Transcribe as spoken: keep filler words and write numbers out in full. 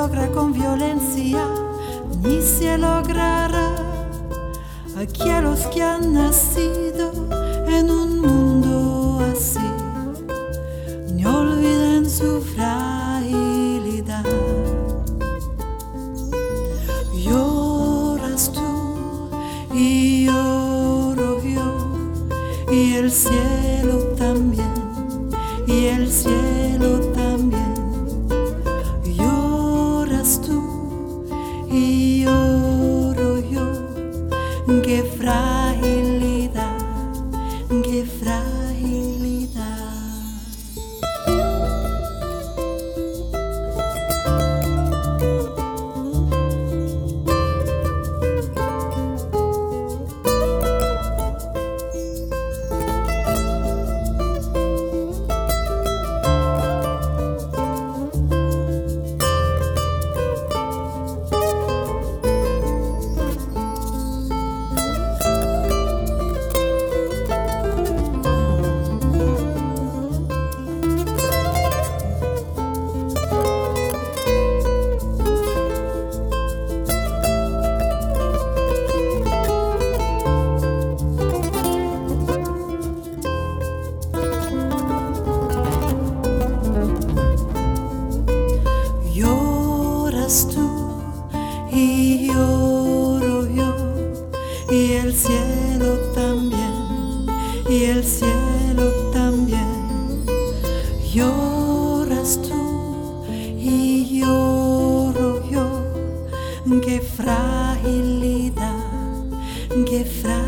logra con violencia, ni se logrará. Aquí a los que han nacido en un mundo así, no olviden su fragilidad. Lloras tú y lloro yo, y el cielo también, y el cielo también. Lloras tú y lloro yo, qué fragilidad, qué fragilidad. Lloras tú y lloro yo, y el cielo también, y el cielo también. Lloras tú y lloro yo, qué fragilidad, qué fragilidad.